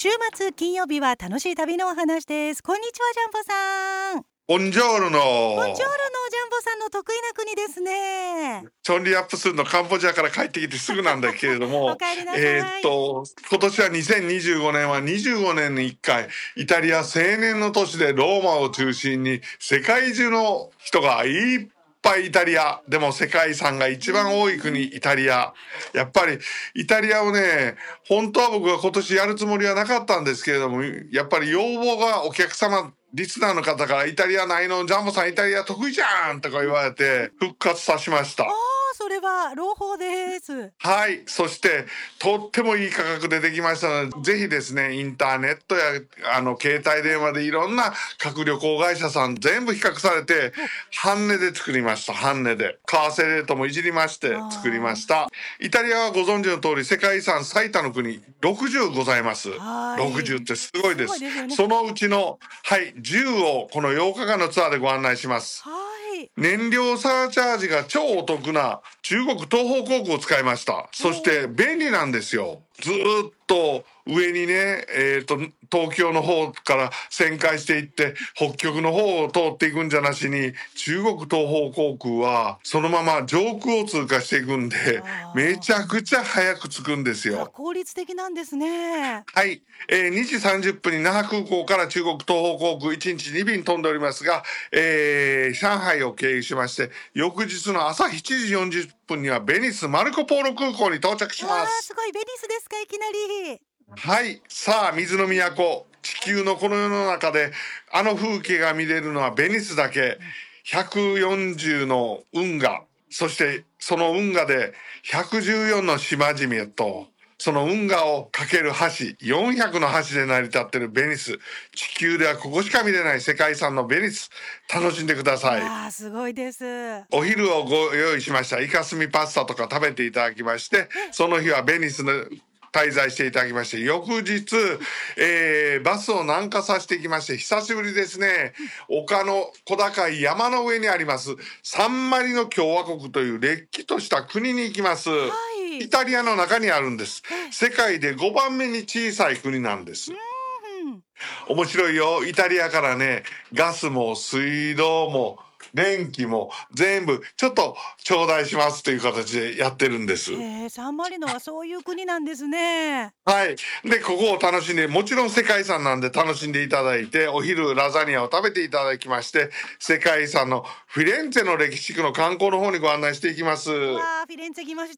週末金曜日は楽しい旅のお話です。こんにちは、ジャンボさん。 ボンジョールの。 ボンジョールのジャンボさんの得意な国ですね。 チョンリアップスのカンボジアから帰ってきてすぐなんだけれどもお帰りなさい。 今年は2025年は25年に1回イタリア青年の都市でローマを中心に世界中の人がいっぱいイタリアでも世界遺産が一番多い国イタリア。やっぱりイタリアをね、本当は僕は今年やるつもりはなかったんですけれども、やっぱり要望がお客様リスナーの方からイタリアないの、ジャンボさんイタリア得意じゃんとか言われて復活さしました。 それは朗報です。 はい。そしてとってもいい価格でできましたので、ぜひですね、インターネットや携帯電話でいろんな各旅行会社さん全部比較されて半値で作りました。半値で為替レートもいじりまして作りました。イタリアはご存知の通り世界遺産最多の国60ございます。60ってすごいです。そのうちの10をこの8日間のツアーでご案内します。燃料サーチャージが超お得な中国東方航空を使いました。そして便利なんですよ。ずっと上にね、東京の方から旋回していって北極の方を通っていくんじゃなしに、中国東方航空はそのまま上空を通過していくんでめちゃくちゃ早く着くんですよ。 効率的なんですね。 はい、2時30分に那覇空港から中国東方航空1日2便飛んでおりますが、上海を経由しまして翌日の朝7時40分にはベニスマルコポーロ空港に到着します。 すごい、ベニスですか、いきなり。 はい。さあ、水の都、地球のこの世の中であの風景が見れるのはベニスだけ。140の運河、そしてその運河で114の島々とその運河を架ける橋、400の橋で成り立っているベニス。地球ではここしか見れない世界遺産のベニス、楽しんでください。 すごいです。 お昼をご用意しました。イカスミパスタとか食べていただきまして、その日はベニスの滞在していただきまして、翌日、バスを南下させていきまして、久しぶりですね、丘の小高い山の上にありますサンマリノ共和国というれっきとした国に行きます。イタリアの中にあるんです。世界で5番目に小さい国なんです。面白いよ。イタリアからね、ガスも水道も電気も全部ちょっと頂戴しますという形でやってるんです。 サンマリノはそういう国なんですね。 はい。で、ここを楽しんで、もちろん世界遺産なんで楽しんでいただいて、お昼ラザニアを食べていただきまして、世界遺産のフィレンツェの歴史地区の観光の方にご案内していきます。 フィレンツェ来ました。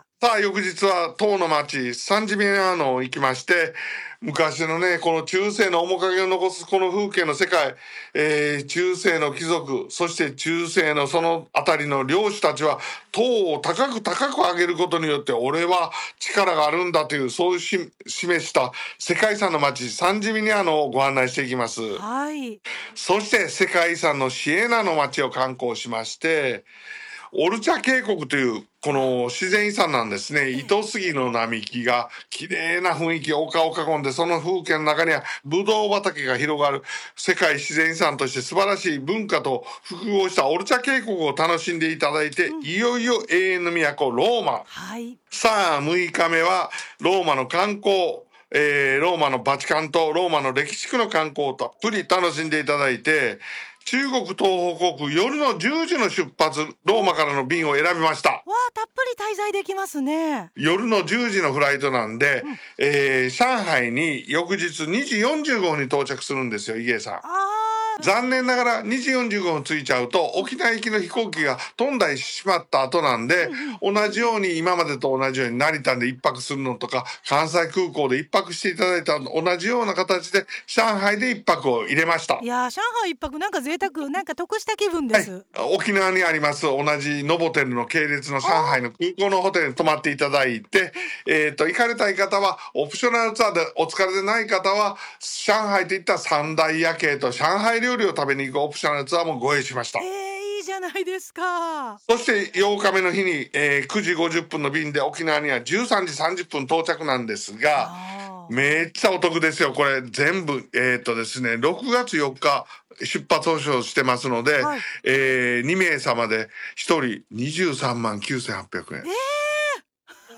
さあ、翌日は唐の町サンジミラーノ行きまして、昔のね、この中世の面影を残すこの風景の世界、中世の貴族、そして中世のそのあたりの領主たちは塔を高く高く上げることによって俺は力があるんだという、そういう示した世界遺産の町サンジミリアーノをご案内していきます。そして世界遺産のシエナの町を観光しまして、オルチャ渓谷というこの自然遺産なんですね。糸杉の並木が綺麗な雰囲気、丘を囲んで、その風景の中にはブドウ畑が広がる世界自然遺産として素晴らしい文化と複合したオルチャ渓谷を楽しんでいただいて、いよいよ永遠の都ローマ。さあ、6日目はローマの観光、ローマのバチカンとローマの歴史地区の観光をたっぷり楽しんでいただいて、中国東方航空夜の10時の出発、ローマからの便を選びました。 たっぷり滞在できますね。 夜の10時のフライトなんで、上海に翌日2時45分に到着するんですよ、イゲさん。残念ながら2時45分着いちゃうと沖縄行きの飛行機が飛んだりしまった後なんで、同じように今までと同じように成田で一泊するのとか関西空港で一泊していただいた同じような形で上海で一泊を入れました。 いや、上海一泊なんか贅沢、なんか得した気分です。 沖縄にあります同じノボテルの系列の上海の空港のホテルに泊まっていただいて、行かれたい方はオプショナルツアーで、お疲れでない方は上海といった三大夜景と上海料理を食べに行くオプショナルツアーもご用意しました。 いいじゃないですか。 そして8日目の日に、9時50分の便で沖縄には13時30分到着なんですが、めっちゃお得ですよ。これ全部ですね、6月4日出発保証してますので、2名様で1人23万9800円。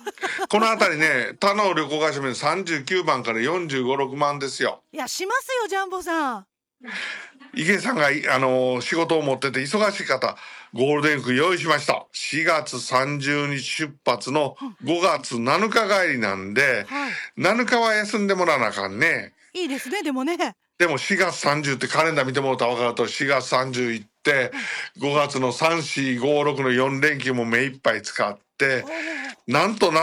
このあたりね、他の旅行会社も39番から45、6万ですよ。 いや、しますよ、ジャンボさん。 池江さんが、仕事を持ってて忙しい方、ゴールデンウィーク用意しました。4月30日出発の5月7日帰りなんで、 はい。 7日は休んでもらわなあかんね。 いいですね、でもね。 でも4月30ってカレンダー見てもらったら分かると4月30行って、5月の3、4、5、6の4連休も目いっぱい使って、なんと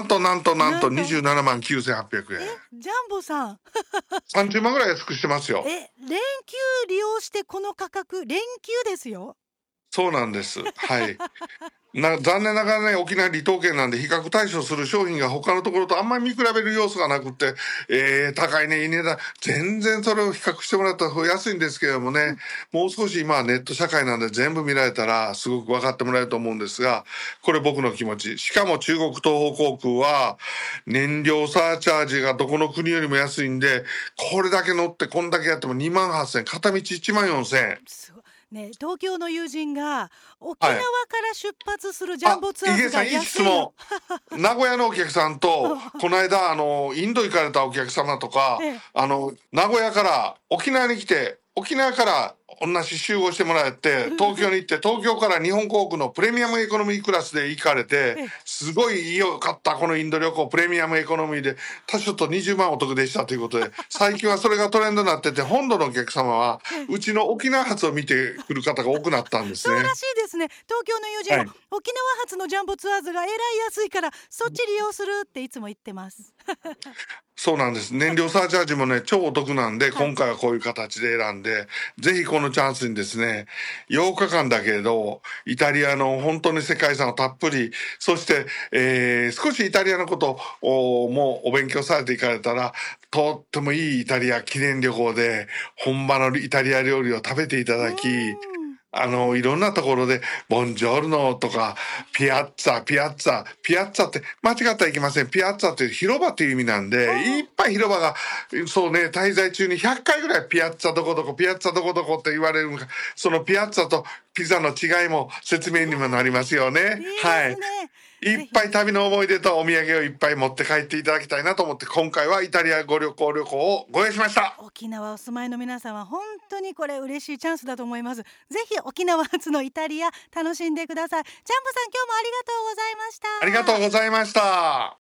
27万9800円。 ジャンボさん。 30万ぐらい安くしてますよ。 連休利用してこの価格、連休ですよ。 そうなんです。はい。残念ながらね、沖縄離島県なんで比較対象する商品が他のところとあんまり見比べる要素がなくて、高いね、いい値段。全然それを比較してもらったら安いんですけれどもね、もう少し今はネット社会なんで全部見られたらすごく分かってもらえると思うんですが、これ僕の気持ち。しかも中国東方航空は燃料サーチャージがどこの国よりも安いんで、これだけ乗ってこんだけやっても2万8000円、片道1万4000円。 すごいね、東京の友人が沖はい。 縄から出発するジャンボツアーズが池江さん、いい質安いの。 問。名古屋のお客さんと、この間、インド行かれたお客様とか、 ええ、 名古屋から沖縄に来て、沖縄から同じ集合してもらえて、東京に行って、東京から日本航空のプレミアムエコノミークラスで行かれて、 ええ、 すごい良かった、このインド旅行、プレミアムエコノミーで、他所と20万お得でしたということで、最近はそれがトレンドになってて、本土のお客様は、うちの沖縄発を見てくる方が多くなったんですね。 そうらしいですね。東京の友人もはい。 沖縄発のジャンボツアーズがえらい安いからそっち利用するっていつも言ってます。 そうなんです。燃料サーチャージもね、超お得なんで、 はい。 今回はこういう形で選んで、ぜひこのチャンスにですね、8日間だけど、イタリアの本当に世界遺産をたっぷり、そして、少しイタリアのことをもうお勉強されていかれたら、とってもいいイタリア記念旅行で、本場のイタリア料理を食べていたうーだき、 ん。 いろんなところで、ボンジョルノとか、ピアッツァって間違ってはいけません。ピアッツァって広場っていう意味なんで、いっぱい広場が、そうね、滞在中に100回ぐらいピアッツァどこどこ、ピアッツァどこどこって言われるのが、そのピアッツァとピザの違いも説明にもなりますよね。 いいはい。 ですね。 いっぜひぱい旅の思い出とお土産をいっぱい持って帰っていただきたいなと思って、今回はイタリア旅行をご用意しました。 沖縄お住まいの皆さんは本当にこれ嬉しいチャンスだと思います。ぜひ沖縄発のイタリア楽しんでください。ジャンボさん、今日もありがとうございました。 ありがとうございました。